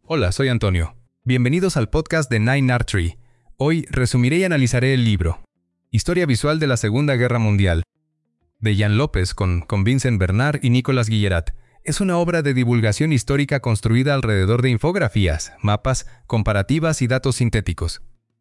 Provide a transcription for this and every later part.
Hola, soy Antonio. Bienvenidos al podcast de Nine Art Tree. Hoy resumiré y analizaré el libro Historia visual de la Segunda Guerra Mundial, de Jan López con Vincent Bernard y Nicolas Guillerat. Es una obra de divulgación histórica construida alrededor de infografías, mapas, comparativas y datos sintéticos.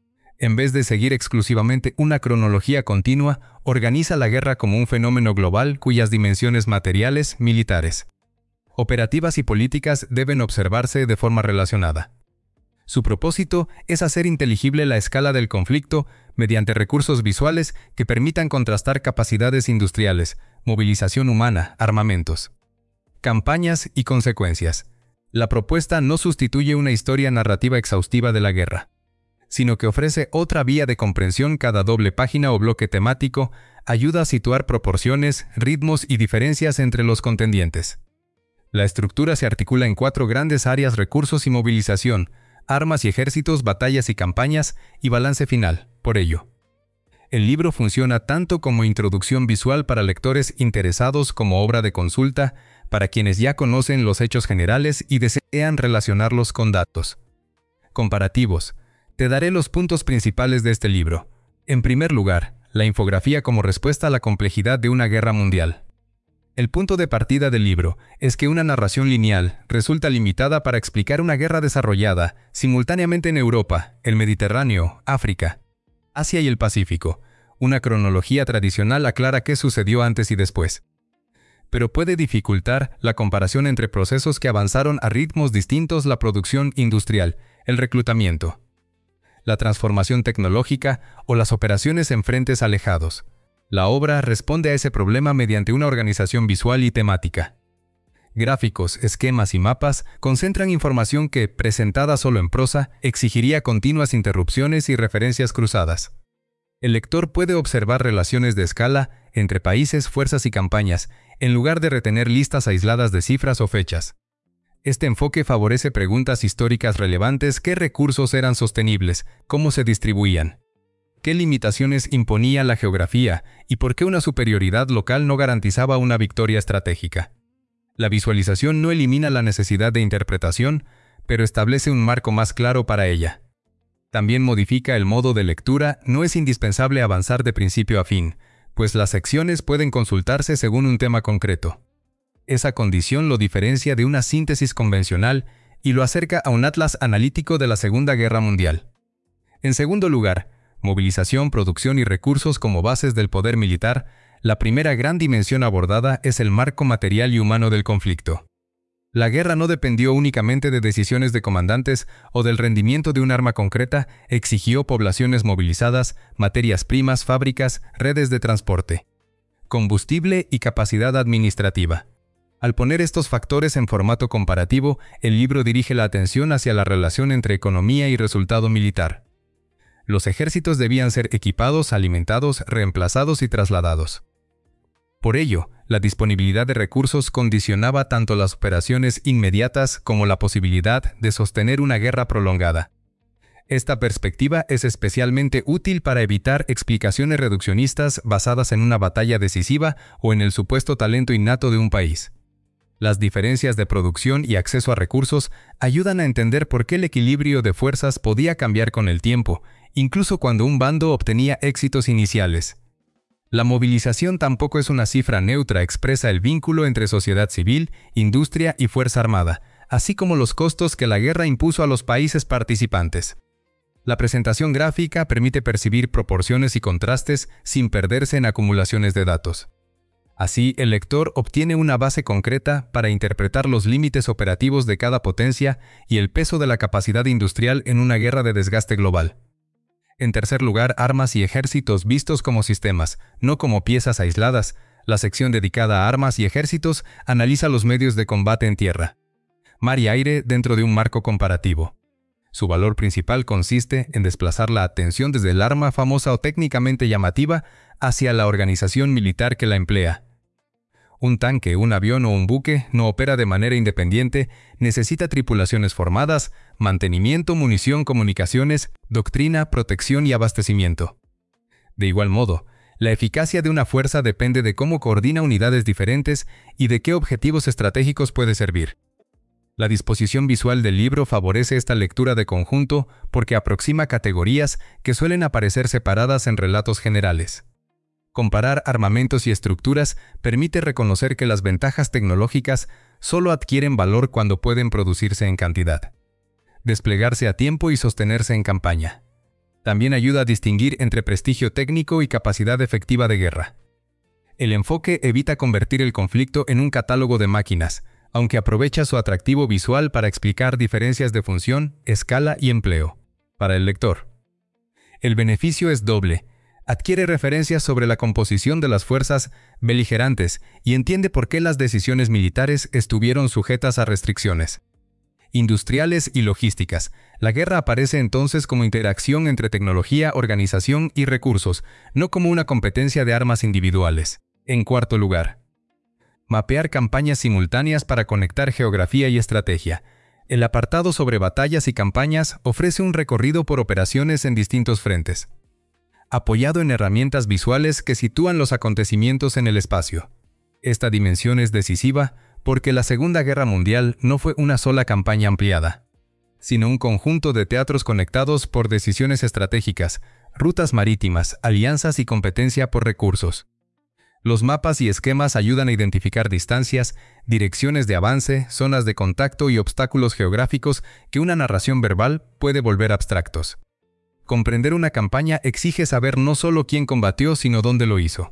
En vez de seguir exclusivamente una cronología continua, organiza la guerra como un fenómeno global cuyas dimensiones materiales, militares, operativas y políticas deben observarse de forma relacionada. Su propósito es hacer inteligible la escala del conflicto mediante recursos visuales que permitan contrastar capacidades industriales, movilización humana, armamentos, campañas y consecuencias. La propuesta no sustituye una historia narrativa exhaustiva de la guerra, sino que ofrece otra vía de comprensión. Cada doble página o bloque temático ayuda a situar proporciones, ritmos y diferencias entre los contendientes. La estructura se articula en 4 grandes áreas: recursos y movilización, armas y ejércitos, batallas y campañas, y balance final. Por ello, el libro funciona tanto como introducción visual para lectores interesados como obra de consulta para quienes ya conocen los hechos generales y desean relacionarlos con datos comparativos. Te daré los puntos principales de este libro. En primer lugar, la infografía como respuesta a la complejidad de una guerra mundial. El punto de partida del libro es que una narración lineal resulta limitada para explicar una guerra desarrollada simultáneamente en Europa, el Mediterráneo, África, Asia y el Pacífico. Una cronología tradicional aclara qué sucedió antes y después, pero puede dificultar la comparación entre procesos que avanzaron a ritmos distintos: la producción industrial, el reclutamiento, la transformación tecnológica o las operaciones en frentes alejados. La obra responde a ese problema mediante una organización visual y temática. Gráficos, esquemas y mapas concentran información que, presentada solo en prosa, exigiría continuas interrupciones y referencias cruzadas. El lector puede observar relaciones de escala entre países, fuerzas y campañas, en lugar de retener listas aisladas de cifras o fechas. Este enfoque favorece preguntas históricas relevantes: ¿qué recursos eran sostenibles? ¿Cómo se distribuían? ¿Qué limitaciones imponía la geografía? ¿Y por qué una superioridad local no garantizaba una victoria estratégica? La visualización no elimina la necesidad de interpretación, pero establece un marco más claro para ella. También modifica el modo de lectura. No es indispensable avanzar de principio a fin, pues las secciones pueden consultarse según un tema concreto. Esa condición lo diferencia de una síntesis convencional y lo acerca a un atlas analítico de la Segunda Guerra Mundial. En segundo lugar, movilización, producción y recursos como bases del poder militar. La primera gran dimensión abordada es el marco material y humano del conflicto. La guerra no dependió únicamente de decisiones de comandantes o del rendimiento de un arma concreta. Exigió poblaciones movilizadas, materias primas, fábricas, redes de transporte, combustible y capacidad administrativa. Al poner estos factores en formato comparativo, el libro dirige la atención hacia la relación entre economía y resultado militar. Los ejércitos debían ser equipados, alimentados, reemplazados y trasladados. Por ello, la disponibilidad de recursos condicionaba tanto las operaciones inmediatas como la posibilidad de sostener una guerra prolongada. Esta perspectiva es especialmente útil para evitar explicaciones reduccionistas basadas en una batalla decisiva o en el supuesto talento innato de un país. Las diferencias de producción y acceso a recursos ayudan a entender por qué el equilibrio de fuerzas podía cambiar con el tiempo, incluso cuando un bando obtenía éxitos iniciales. La movilización tampoco es una cifra neutra. Expresa el vínculo entre sociedad civil, industria y fuerza armada, así como los costos que la guerra impuso a los países participantes. La presentación gráfica permite percibir proporciones y contrastes sin perderse en acumulaciones de datos. Así, el lector obtiene una base concreta para interpretar los límites operativos de cada potencia y el peso de la capacidad industrial en una guerra de desgaste global. En tercer lugar, armas y ejércitos vistos como sistemas, no como piezas aisladas. La sección dedicada a armas y ejércitos analiza los medios de combate en tierra, mar y aire dentro de un marco comparativo. Su valor principal consiste en desplazar la atención desde el arma famosa o técnicamente llamativa hacia la organización militar que la emplea. Un tanque, un avión o un buque no opera de manera independiente, necesita tripulaciones formadas, mantenimiento, munición, comunicaciones, doctrina, protección y abastecimiento. De igual modo, la eficacia de una fuerza depende de cómo coordina unidades diferentes y de qué objetivos estratégicos puede servir. La disposición visual del libro favorece esta lectura de conjunto porque aproxima categorías que suelen aparecer separadas en relatos generales. Comparar armamentos y estructuras permite reconocer que las ventajas tecnológicas solo adquieren valor cuando pueden producirse en cantidad, desplegarse a tiempo y sostenerse en campaña. También ayuda a distinguir entre prestigio técnico y capacidad efectiva de guerra. El enfoque evita convertir el conflicto en un catálogo de máquinas, aunque aprovecha su atractivo visual para explicar diferencias de función, escala y empleo. Para el lector, el beneficio es doble. Adquiere referencias sobre la composición de las fuerzas beligerantes y entiende por qué las decisiones militares estuvieron sujetas a restricciones industriales y logísticas. La guerra aparece entonces como interacción entre tecnología, organización y recursos, no como una competencia de armas individuales. En cuarto lugar, mapear campañas simultáneas para conectar geografía y estrategia. El apartado sobre batallas y campañas ofrece un recorrido por operaciones en distintos frentes, apoyado en herramientas visuales que sitúan los acontecimientos en el espacio. Esta dimensión es decisiva porque la Segunda Guerra Mundial no fue una sola campaña ampliada, sino un conjunto de teatros conectados por decisiones estratégicas, rutas marítimas, alianzas y competencia por recursos. Los mapas y esquemas ayudan a identificar distancias, direcciones de avance, zonas de contacto y obstáculos geográficos que una narración verbal puede volver abstractos. Comprender una campaña exige saber no solo quién combatió, sino dónde lo hizo,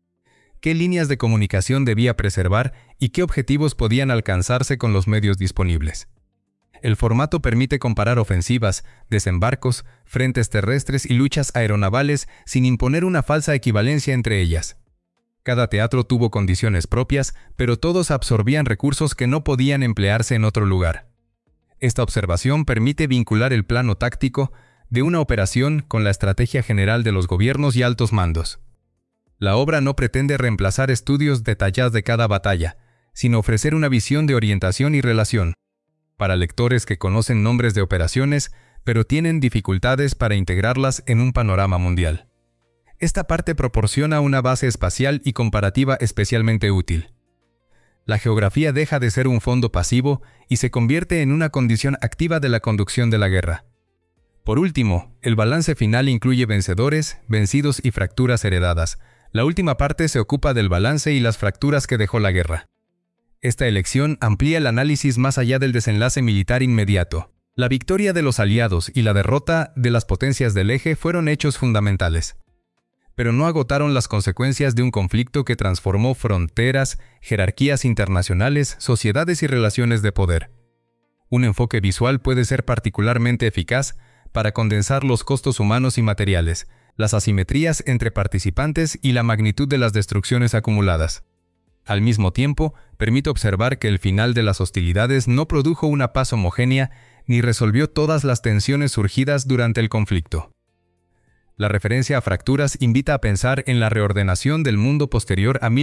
qué líneas de comunicación debía preservar y qué objetivos podían alcanzarse con los medios disponibles. El formato permite comparar ofensivas, desembarcos, frentes terrestres y luchas aeronavales sin imponer una falsa equivalencia entre ellas. Cada teatro tuvo condiciones propias, pero todos absorbían recursos que no podían emplearse en otro lugar. Esta observación permite vincular el plano táctico de una operación con la estrategia general de los gobiernos y altos mandos. La obra no pretende reemplazar estudios detallados de cada batalla, sino ofrecer una visión de orientación y relación, para lectores que conocen nombres de operaciones, pero tienen dificultades para integrarlas en un panorama mundial. Esta parte proporciona una base espacial y comparativa especialmente útil. La geografía deja de ser un fondo pasivo y se convierte en una condición activa de la conducción de la guerra. Por último, el balance final incluye vencedores, vencidos y fracturas heredadas. La última parte se ocupa del balance y las fracturas que dejó la guerra. Esta elección amplía el análisis más allá del desenlace militar inmediato. La victoria de los aliados y la derrota de las potencias del eje fueron hechos fundamentales, pero no agotaron las consecuencias de un conflicto que transformó fronteras, jerarquías internacionales, sociedades y relaciones de poder. Un enfoque visual puede ser particularmente eficaz para condensar los costos humanos y materiales, las asimetrías entre participantes y la magnitud de las destrucciones acumuladas. Al mismo tiempo, permite observar que el final de las hostilidades no produjo una paz homogénea ni resolvió todas las tensiones surgidas durante el conflicto. La referencia a fracturas invita a pensar en la reordenación del mundo posterior a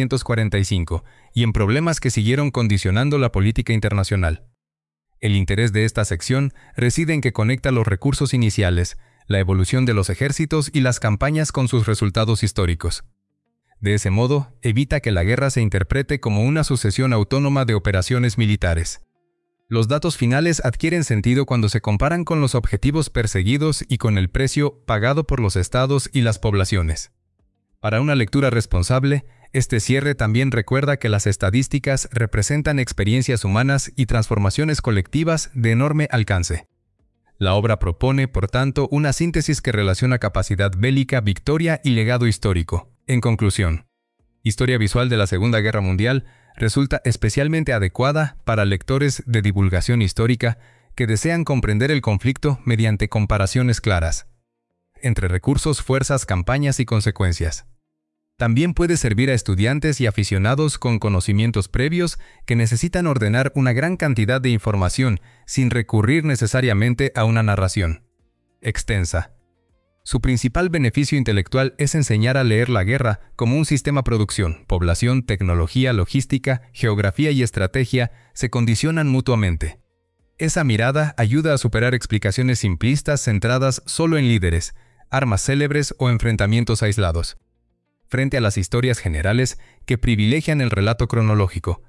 1945 y en problemas que siguieron condicionando la política internacional. El interés de esta sección reside en que conecta los recursos iniciales, la evolución de los ejércitos y las campañas con sus resultados históricos. De ese modo, evita que la guerra se interprete como una sucesión autónoma de operaciones militares. Los datos finales adquieren sentido cuando se comparan con los objetivos perseguidos y con el precio pagado por los estados y las poblaciones. Para una lectura responsable, este cierre también recuerda que las estadísticas representan experiencias humanas y transformaciones colectivas de enorme alcance. La obra propone, por tanto, una síntesis que relaciona capacidad bélica, victoria y legado histórico. En conclusión, Historia visual de la Segunda Guerra Mundial resulta especialmente adecuada para lectores de divulgación histórica que desean comprender el conflicto mediante comparaciones claras entre recursos, fuerzas, campañas y consecuencias. También puede servir a estudiantes y aficionados con conocimientos previos que necesitan ordenar una gran cantidad de información sin recurrir necesariamente a una narración extensa. Su principal beneficio intelectual es enseñar a leer la guerra como un sistema producción. Población, tecnología, logística, geografía y estrategia se condicionan mutuamente. Esa mirada ayuda a superar explicaciones simplistas centradas solo en líderes, armas célebres o enfrentamientos aislados, frente a las historias generales que privilegian el relato cronológico.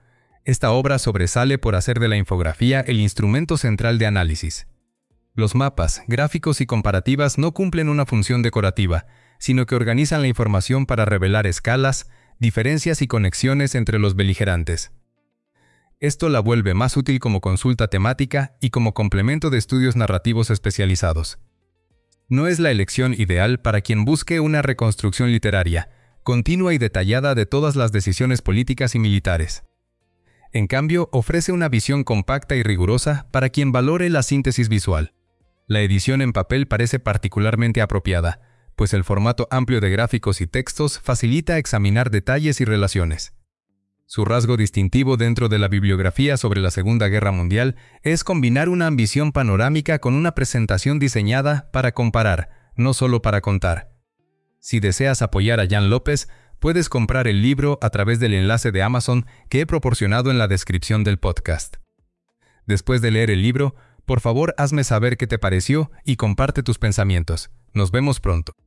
Esta obra sobresale por hacer de la infografía el instrumento central de análisis. Los mapas, gráficos y comparativas no cumplen una función decorativa, sino que organizan la información para revelar escalas, diferencias y conexiones entre los beligerantes. Esto la vuelve más útil como consulta temática y como complemento de estudios narrativos especializados. No es la elección ideal para quien busque una reconstrucción literaria, continua y detallada de todas las decisiones políticas y militares. En cambio, ofrece una visión compacta y rigurosa para quien valore la síntesis visual. La edición en papel parece particularmente apropiada, pues el formato amplio de gráficos y textos facilita examinar detalles y relaciones. Su rasgo distintivo dentro de la bibliografía sobre la Segunda Guerra Mundial es combinar una ambición panorámica con una presentación diseñada para comparar, no solo para contar. Si deseas apoyar a Jan López, puedes comprar el libro a través del enlace de Amazon que he proporcionado en la descripción del podcast. Después de leer el libro, por favor hazme saber qué te pareció y comparte tus pensamientos. Nos vemos pronto.